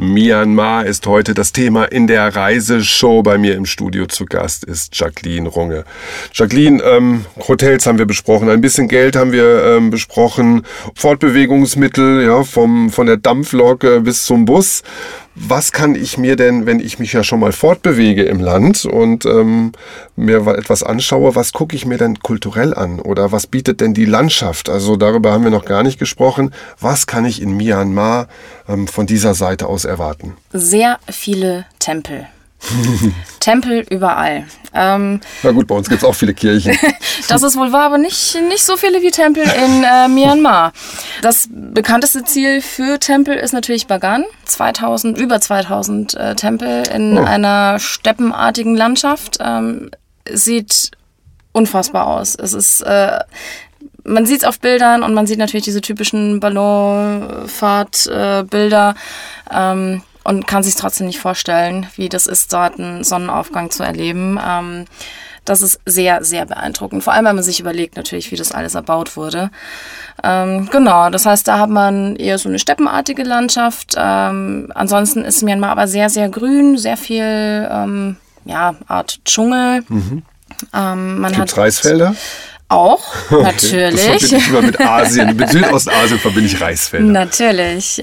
Myanmar ist heute das Thema in der Reiseshow. Bei mir im Studio zu Gast ist Jacqueline Runge. Jacqueline, Hotels haben wir besprochen, ein bisschen Geld haben wir besprochen, Fortbewegungsmittel, ja, von der Dampflok bis zum Bus. Was kann ich mir denn, wenn ich mich ja schon mal fortbewege im Land und mir etwas anschaue, was gucke ich mir denn kulturell an? Oder was bietet denn die Landschaft? Also darüber haben wir noch gar nicht gesprochen. Was kann ich in Myanmar von dieser Seite aus erwarten? Sehr viele Tempel. Tempel überall. Na gut, bei uns gibt es auch viele Kirchen. Das ist wohl wahr, aber nicht so viele wie Tempel in Myanmar. Das bekannteste Ziel für Tempel ist natürlich Bagan. Über 2000 Tempel in einer steppenartigen Landschaft. Sieht unfassbar aus. Es ist... Man sieht es auf Bildern und man sieht natürlich diese typischen Ballonfahrtbilder und kann sich trotzdem nicht vorstellen, wie das ist, dort einen Sonnenaufgang zu erleben. Das ist sehr, sehr beeindruckend. Vor allem, wenn man sich überlegt natürlich, wie das alles erbaut wurde. Genau, das heißt, da hat man eher so eine steppenartige Landschaft. Ansonsten ist Myanmar aber sehr, sehr grün, sehr viel Art Dschungel. Gibt's Reisfelder? Auch, natürlich. Das verbinde ich immer mit Asien. Mit Südostasien verbinde ich Reisfelder. Natürlich.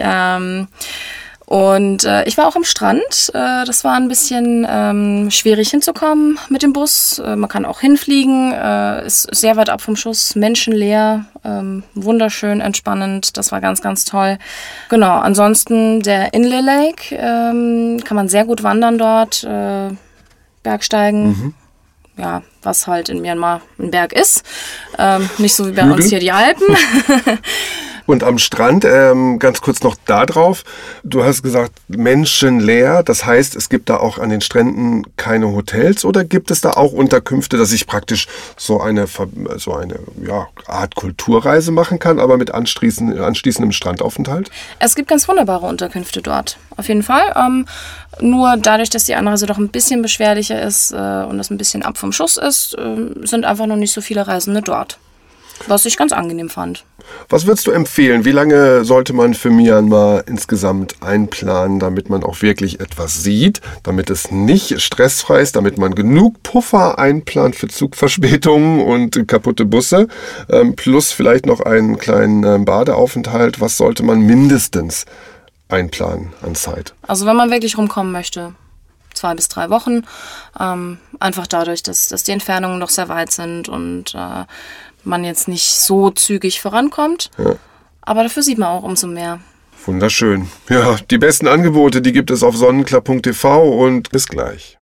Und ich war auch am Strand. Das war ein bisschen schwierig hinzukommen mit dem Bus. Man kann auch hinfliegen. Ist sehr weit ab vom Schuss, menschenleer, wunderschön, entspannend. Das war ganz, ganz toll. Genau, ansonsten der Inle Lake. Kann man sehr gut wandern dort, Bergsteigen. Ja, was halt in Myanmar ein Berg ist. Nicht so wie bei uns hier die Alpen. Und am Strand, ganz kurz noch da drauf, du hast gesagt, menschenleer, das heißt, es gibt da auch an den Stränden keine Hotels oder gibt es da auch Unterkünfte, dass ich praktisch so eine Art Kulturreise machen kann, aber mit anschließendem Strandaufenthalt? Es gibt ganz wunderbare Unterkünfte dort, auf jeden Fall. Nur dadurch, dass die Anreise doch ein bisschen beschwerlicher ist und es ein bisschen ab vom Schuss ist, sind einfach noch nicht so viele Reisende dort. Was ich ganz angenehm fand. Was würdest du empfehlen? Wie lange sollte man für Myanmar insgesamt einplanen, damit man auch wirklich etwas sieht, damit es nicht stressfrei ist, damit man genug Puffer einplant für Zugverspätungen und kaputte Busse, plus vielleicht noch einen kleinen Badeaufenthalt? Was sollte man mindestens einplanen an Zeit? Also wenn man wirklich rumkommen möchte, 2 bis 3 Wochen. Einfach dadurch, dass die Entfernungen noch sehr weit sind und man jetzt nicht so zügig vorankommt. Ja. Aber dafür sieht man auch umso mehr. Wunderschön. Ja, die besten Angebote, die gibt es auf sonnenklar.tv und bis gleich.